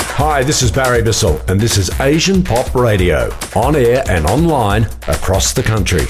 Hi, this is Barry Bissell, and this is Asian Pop Radio, on air and online across the country.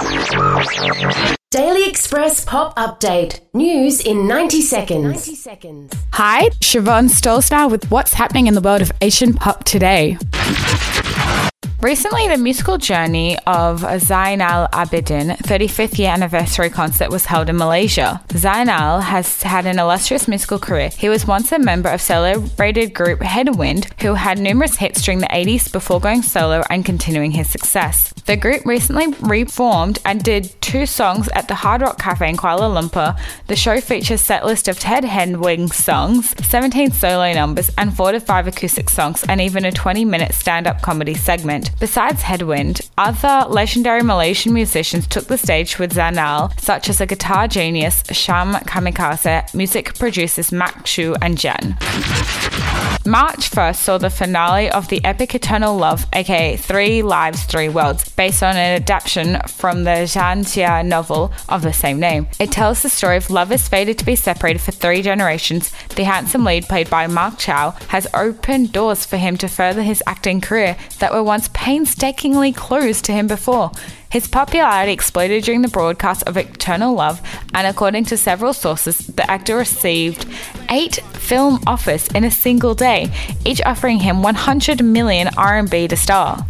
Daily Express Pop Update. News in 90 seconds. Hi, Siobhan Stolznow with what's happening in the world of Asian pop today. Recently, the musical journey of Zainal Abidin 35th year anniversary concert was held in Malaysia. Zainal has had an illustrious musical career. He was once a member of celebrated group Headwind, who had numerous hits during the 80s before going solo and continuing his success. The group recently reformed and did 2 songs at the Hard Rock Cafe in Kuala Lumpur. The show features a set list of Ted Headwind songs, 17 solo numbers, and 4 to 5 acoustic songs, and even a 20-minute stand-up comedy segment. Besides Headwind, other legendary Malaysian musicians took the stage with Zainal, such as a guitar genius Sham Kamikaze, music producers Mac Chu and Jen. March 1st saw the finale of the epic Eternal Love, aka 3 Lives, 3 Worlds, based on an adaptation from the Zhang Jia novel of the same name. It tells the story of lovers fated to be separated for 3 generations. The handsome lead, played by Mark Chow, has opened doors for him to further his acting career that were once painstakingly closed to him before. His popularity exploded during the broadcast of Eternal Love, and according to several sources, the actor received 8 film offers in a single day, each offering him 100 million RMB to star.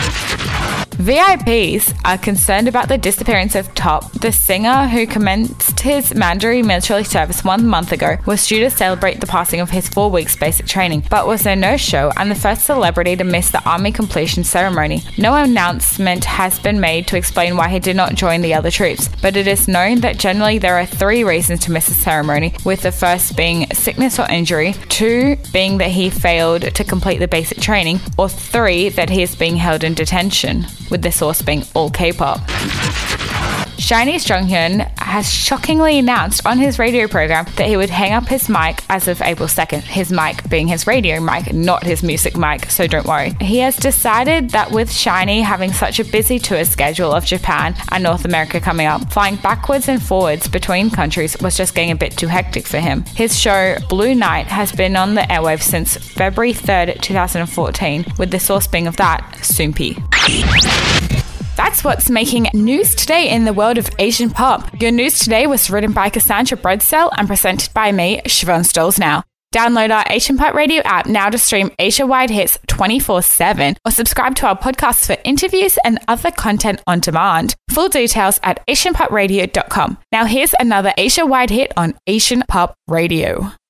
VIPs are concerned about the disappearance of Top. The singer, who commenced his Mandarin military service 1 month ago, was due to celebrate the passing of his 4 weeks basic training, but was a no-show and the first celebrity to miss the army completion ceremony. No announcement has been made to explain why he did not join the other troops, but it is known that generally there are 3 reasons to miss the ceremony, with the first being sickness or injury, 2 being that he failed to complete the basic training, or 3 that he is being held in detention, with the source being all K-pop. SHINee's Jonghyun has shockingly announced on his radio program that he would hang up his mic as of April 2nd, his mic being his radio mic, not his music mic, so don't worry. He has decided that with SHINee having such a busy tour schedule of Japan and North America coming up, flying backwards and forwards between countries was just getting a bit too hectic for him. His show, Blue Night, has been on the airwaves since February 3rd, 2014, with the source being of that, Soompi. That's what's making news today in the world of Asian pop. Your news today was written by Cassandra Bredsell and presented by me, Siobhan Stolznow. Download our Asian Pop Radio app now to stream Asia-wide hits 24/7, or subscribe to our podcast for interviews and other content on demand. Full details at asianpopradio.com. Now here's another Asia-wide hit on Asian Pop Radio.